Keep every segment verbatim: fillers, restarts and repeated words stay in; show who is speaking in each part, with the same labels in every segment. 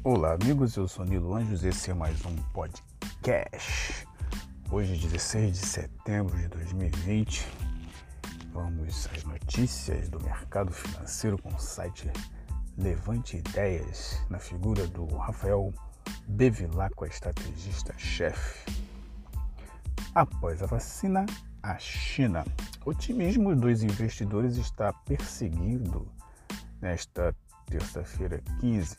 Speaker 1: Olá amigos, eu sou Nilo Anjos, esse é mais um podcast. Hoje, dezesseis de setembro de dois mil e vinte, vamos às notícias do mercado financeiro com o site Levante Ideias, na figura do Rafael Bevilacqua, estrategista-chefe. Após a vacina, a China. O otimismo dos investidores está perseguido nesta terça-feira quinze.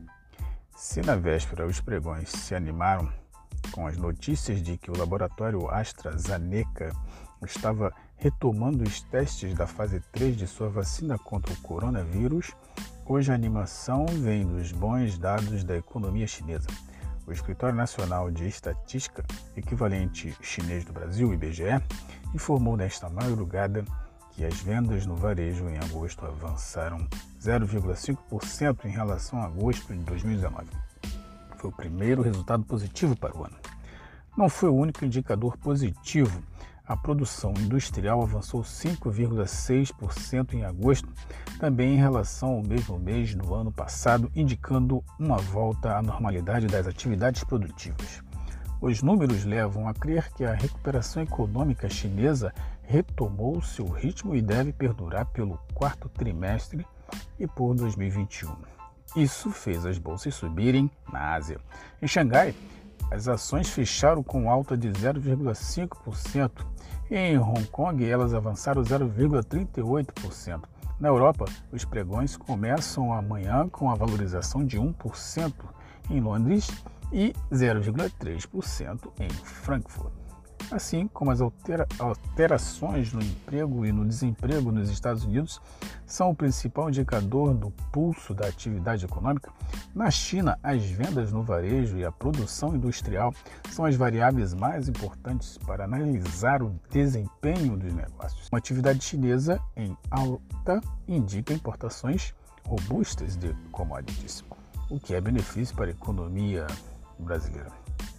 Speaker 1: Se na véspera os pregões se animaram com as notícias de que o laboratório AstraZeneca estava retomando os testes da fase três de sua vacina contra o coronavírus, hoje a animação vem dos bons dados da economia chinesa. O Escritório Nacional de Estatística, equivalente chinês do Brasil, I B G E, informou nesta madrugada que as vendas no varejo em agosto avançaram zero vírgula cinco por cento em relação a agosto de dois mil e dezenove. Foi o primeiro resultado positivo para o ano. Não foi o único indicador positivo. A produção industrial avançou cinco vírgula seis por cento em agosto, também em relação ao mesmo mês do ano passado, indicando uma volta à normalidade das atividades produtivas. Os números levam a crer que a recuperação econômica chinesa retomou seu ritmo e deve perdurar pelo quarto trimestre e por dois mil e vinte e um. Isso fez as bolsas subirem na Ásia. Em Xangai, as ações fecharam com alta de zero vírgula cinco por cento e em Hong Kong elas avançaram zero vírgula trinta e oito por cento. Na Europa, os pregões começam amanhã com a valorização de um por cento em Londres e zero vírgula três por cento em Frankfurt. Assim como as altera- alterações no emprego e no desemprego nos Estados Unidos são o principal indicador do pulso da atividade econômica, na China, as vendas no varejo e a produção industrial são as variáveis mais importantes para analisar o desempenho dos negócios. Uma atividade chinesa em alta indica importações robustas de commodities, o que é benefício para a economia brasileira.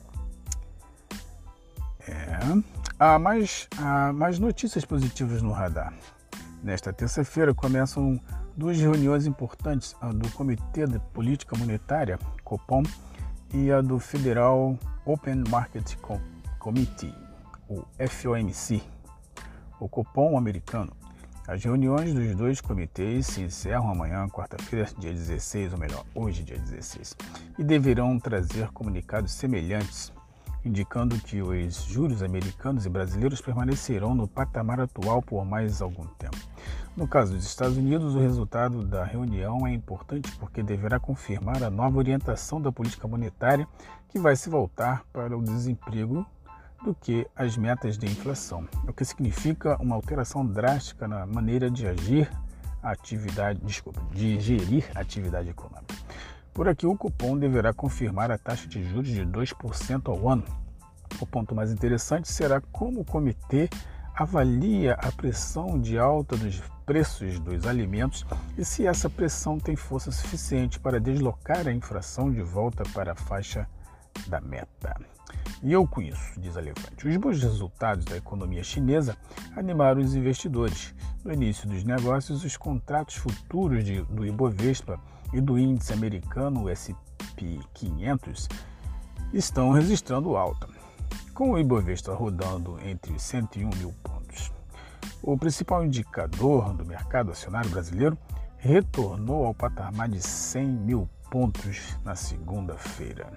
Speaker 1: É. Há mais, há mais notícias positivas no radar. Nesta terça-feira começam duas reuniões importantes, a do Comitê de Política Monetária, Copom, e a do Federal Open Market Committee, o F O M C, o Copom americano. As reuniões dos dois comitês se encerram amanhã, quarta-feira, dia dezesseis, ou melhor, hoje, dia dezesseis, e deverão trazer comunicados semelhantes, indicando que os juros americanos e brasileiros permanecerão no patamar atual por mais algum tempo. No caso dos Estados Unidos, o resultado da reunião é importante porque deverá confirmar a nova orientação da política monetária, que vai se voltar para o desemprego do que as metas de inflação, o que significa uma alteração drástica na maneira de agir a atividade, desculpa, de gerir a atividade econômica. Por aqui, o Copom deverá confirmar a taxa de juros de dois por cento ao ano. O ponto mais interessante será como o comitê avalia a pressão de alta dos preços dos alimentos e se essa pressão tem força suficiente para deslocar a inflação de volta para a faixa da meta. E eu com isso, diz a Levante. Os bons resultados da economia chinesa animaram os investidores. No início dos negócios, os contratos futuros de, do Ibovespa e do índice americano, o S e P quinhentos, estão registrando alta, com o Ibovespa rodando entre cento e um mil pontos. O principal indicador do mercado acionário brasileiro retornou ao patamar de cem mil pontos na segunda-feira.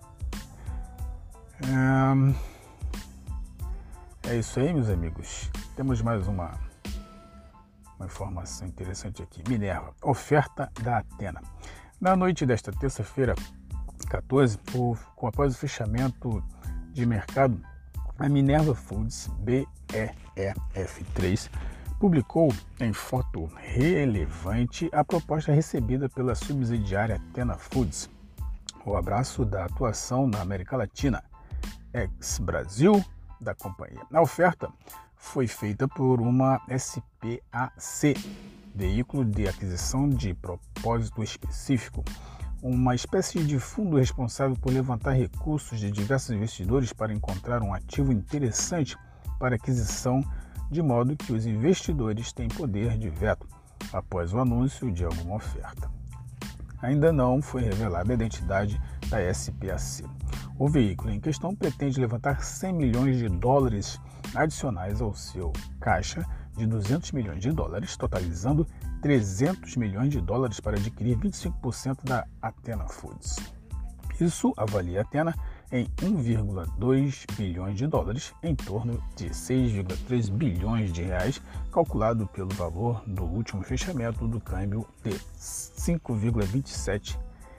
Speaker 1: É, é isso aí, meus amigos. Temos mais uma, uma informação interessante aqui. Minerva, oferta da Athena. Na noite desta terça-feira, quatorze, o, com após o fechamento de mercado, a Minerva Foods, B E E F três, publicou em foto relevante a proposta recebida pela subsidiária Athena Foods, o abraço da atuação na América Latina, ex-Brasil da companhia. A oferta foi feita por uma S P A C, Veículo de Aquisição de Propósito Específico, uma espécie de fundo responsável por levantar recursos de diversos investidores para encontrar um ativo interessante para aquisição, de modo que os investidores têm poder de veto após o anúncio de alguma oferta. ainda não foi revelada a identidade da S P A C. O veículo em questão pretende levantar cem milhões de dólares adicionais ao seu caixa de duzentos milhões de dólares, totalizando trezentos milhões de dólares para adquirir vinte e cinco por cento da Athena Foods. Isso avalia a Athena em um vírgula dois bilhões de dólares, em torno de seis vírgula três bilhões de reais, calculado pelo valor do último fechamento do câmbio de cinco vírgula vinte e sete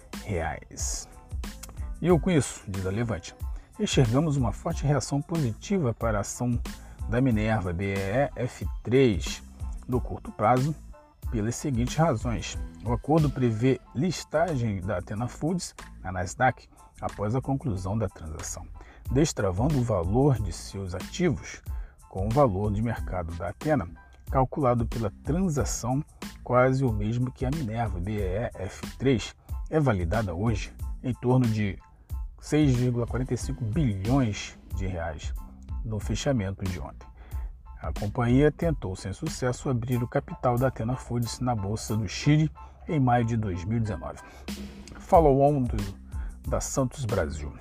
Speaker 1: reais. E eu com isso, diz a Levante, enxergamos uma forte reação positiva para a ação da Minerva B E F três no curto prazo, pelas seguintes razões. O acordo prevê listagem da Athena Foods na Nasdaq após a conclusão da transação, destravando o valor de seus ativos com o valor de mercado da Athena, calculado pela transação quase o mesmo que a Minerva B E F três, é validada hoje em torno de seis vírgula quarenta e cinco bilhões de reais no fechamento de ontem. A companhia tentou sem sucesso abrir o capital da Athena Foods na Bolsa do Chile em maio de dois mil e dezenove. Follow-on da Santos Brasil.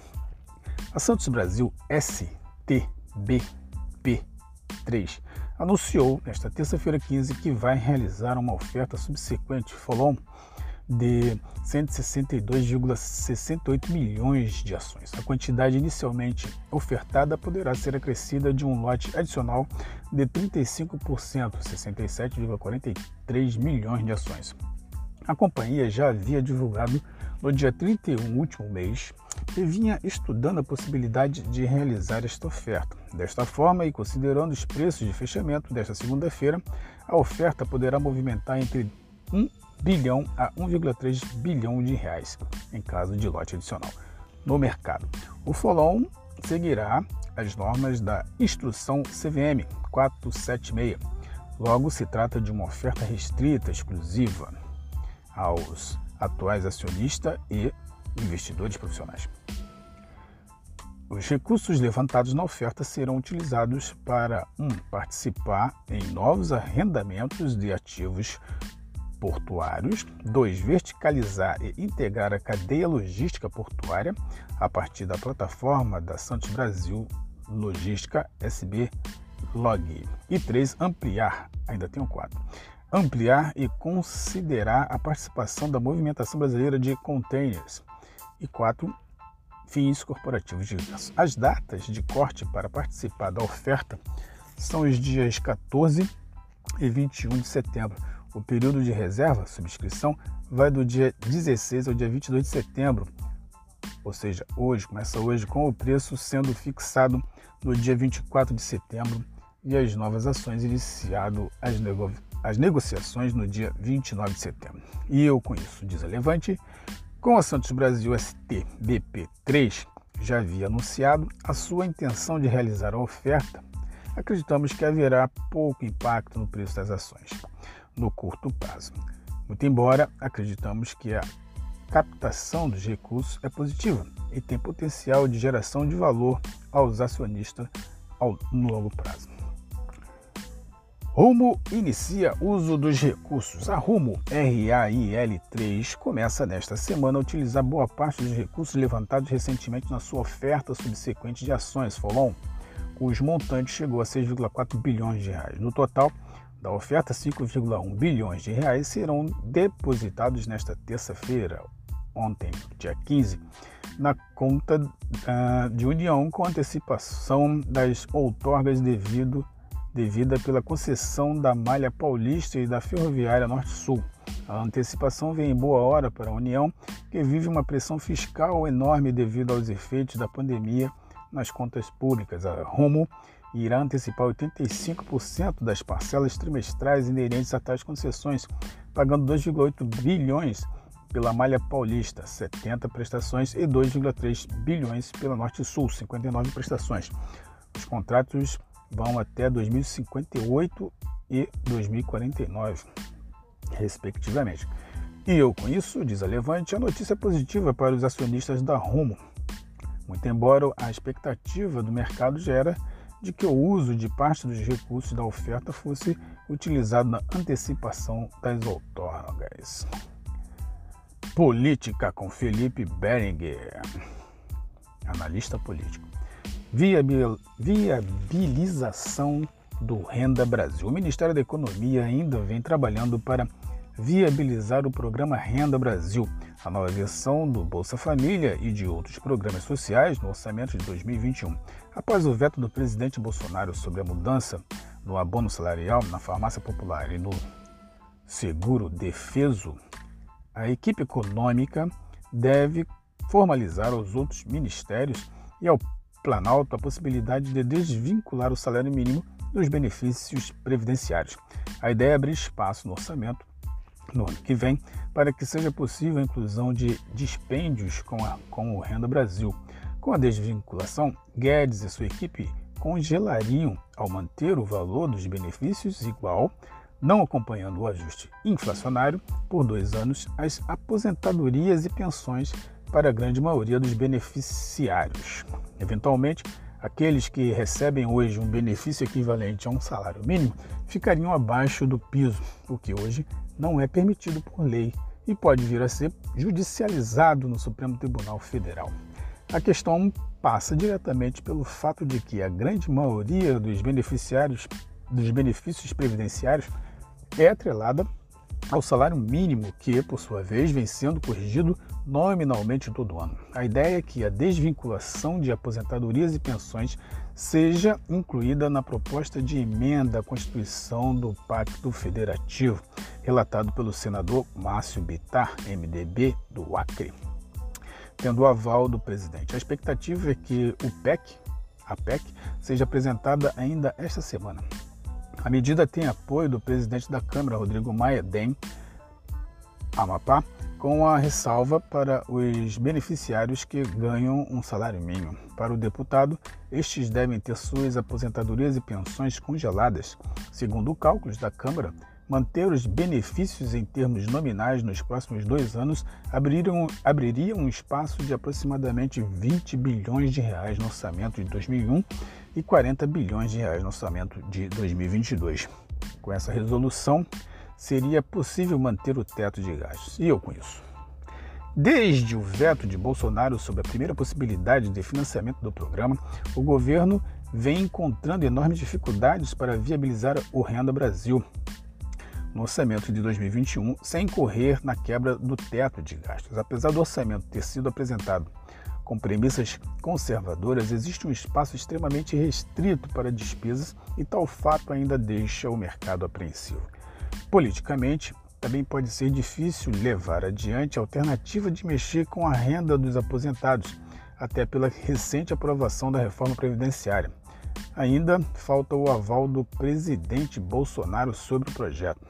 Speaker 1: A Santos Brasil S T B P três anunciou nesta terça-feira quinze que vai realizar uma oferta subsequente follow-on de cento e sessenta e dois vírgula sessenta e oito milhões de ações. A quantidade inicialmente ofertada poderá ser acrescida de um lote adicional de trinta e cinco por cento, sessenta e sete vírgula quarenta e três milhões de ações. A companhia já havia divulgado no dia trinta e um, último mês, que vinha estudando a possibilidade de realizar esta oferta. Desta forma, e considerando os preços de fechamento desta segunda-feira, a oferta poderá movimentar entre um bilhão a um vírgula três bilhão de reais, em caso de lote adicional, no mercado. O follow-on seguirá as normas da Instrução C V M quatrocentos e setenta e seis. Logo, se trata de uma oferta restrita, exclusiva aos atuais acionistas e investidores profissionais. Os recursos levantados na oferta serão utilizados para um participar em novos arrendamentos de ativos portuários, dois verticalizar e integrar a cadeia logística portuária a partir da plataforma da Santos Brasil Logística S B Log, e três ampliar, ainda tem um quatro, ampliar e considerar a participação da movimentação brasileira de containers, e quatro fins corporativos diversos. As datas de corte para participar da oferta são os dias quatorze e vinte e um de setembro. O período de reserva, subscrição, vai do dia dezesseis ao dia vinte e dois de setembro, ou seja, hoje, começa hoje, com o preço sendo fixado no dia vinte e quatro de setembro e as novas ações iniciado as, nego... as negociações no dia vinte e nove de setembro. E eu com isso, diz a Levante, com a Santos Brasil S T B P três já havia anunciado a sua intenção de realizar a oferta, acreditamos que haverá pouco impacto no preço das ações no curto prazo. Muito embora acreditamos que a captação dos recursos é positiva e tem potencial de geração de valor aos acionistas ao, no longo prazo. Rumo inicia uso dos recursos. A Rumo R A I L três começa nesta semana a utilizar boa parte dos recursos levantados recentemente na sua oferta subsequente de ações follow-on, cujo montante chegou a seis vírgula quatro bilhões de reais. No total da oferta, cinco vírgula um bilhões de reais serão depositados nesta terça-feira, ontem, dia quinze, na conta uh, de União, com antecipação das outorgas devido, devida pela concessão da Malha Paulista e da Ferroviária Norte-Sul. A antecipação vem em boa hora para a União, que vive uma pressão fiscal enorme devido aos efeitos da pandemia nas contas públicas. A Rumo irá antecipar oitenta e cinco por cento das parcelas trimestrais inerentes a tais concessões, pagando dois vírgula oito bilhões pela Malha Paulista, setenta prestações, e dois vírgula três bilhões pela Norte-Sul, cinquenta e nove prestações. Os contratos vão até dois mil e cinquenta e oito e dois mil e quarenta e nove, respectivamente. E eu com isso, diz a Levante, a notícia é positiva para os acionistas da Rumo, muito embora a expectativa do mercado gera de que o uso de parte dos recursos da oferta fosse utilizado na antecipação das outorgas. Política com Felipe Berenguer, analista político. Viabil, viabilização do Renda Brasil. O Ministério da Economia ainda vem trabalhando para viabilizar o programa Renda Brasil, a nova versão do Bolsa Família e de outros programas sociais no orçamento de dois mil e vinte e um. Após o veto do presidente Bolsonaro sobre a mudança no abono salarial na farmácia popular e no seguro defeso, a equipe econômica deve formalizar aos outros ministérios e ao Planalto a possibilidade de desvincular o salário mínimo dos benefícios previdenciários. A ideia é abrir espaço no orçamento no ano que vem para que seja possível a inclusão de dispêndios com, a, com o Renda Brasil. Com a desvinculação, Guedes e sua equipe congelariam, ao manter o valor dos benefícios igual, não acompanhando o ajuste inflacionário, por dois anos, as aposentadorias e pensões para a grande maioria dos beneficiários. Eventualmente, aqueles que recebem hoje um benefício equivalente a um salário mínimo ficariam abaixo do piso, o que hoje não é permitido por lei e pode vir a ser judicializado no Supremo Tribunal Federal. A questão passa diretamente pelo fato de que a grande maioria dos beneficiários dos benefícios previdenciários é atrelada ao salário mínimo, que, por sua vez, vem sendo corrigido nominalmente todo ano. A ideia é que a desvinculação de aposentadorias e pensões seja incluída na proposta de emenda à Constituição do Pacto Federativo, relatado pelo senador Márcio Bittar, M D B, do Acre, tendo o aval do presidente. A expectativa é que o P E C, a P E C, seja apresentada ainda esta semana. A medida tem apoio do presidente da Câmara, Rodrigo Maia, D E M, Amapá, com a ressalva para os beneficiários que ganham um salário mínimo. Para o deputado, estes devem ter suas aposentadorias e pensões congeladas. Segundo cálculos da Câmara, manter os benefícios em termos nominais nos próximos dois anos abriria, abriria um espaço de aproximadamente vinte bilhões de reais no orçamento de dois mil e um e quarenta bilhões de reais no orçamento de dois mil e vinte e dois. Com essa resolução, seria possível manter o teto de gastos. E eu com isso. Desde o veto de Bolsonaro sobre a primeira possibilidade de financiamento do programa, o governo vem encontrando enormes dificuldades para viabilizar o Renda Brasil no orçamento de dois mil e vinte e um, sem incorrer na quebra do teto de gastos. Apesar do orçamento ter sido apresentado com premissas conservadoras, existe um espaço extremamente restrito para despesas e tal fato ainda deixa o mercado apreensivo. Politicamente, também pode ser difícil levar adiante a alternativa de mexer com a renda dos aposentados, até pela recente aprovação da reforma previdenciária. Ainda falta o aval do presidente Bolsonaro sobre o projeto.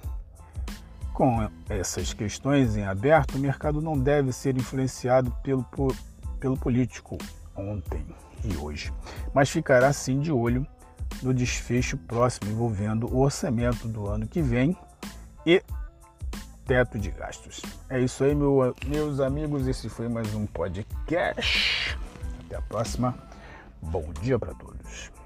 Speaker 1: Com essas questões em aberto, o mercado não deve ser influenciado pelo, pelo político ontem e hoje, mas ficará sim de olho no desfecho próximo envolvendo o orçamento do ano que vem e teto de gastos. É isso aí, meu, meus amigos, esse foi mais um podcast. Até a próxima. Bom dia para todos.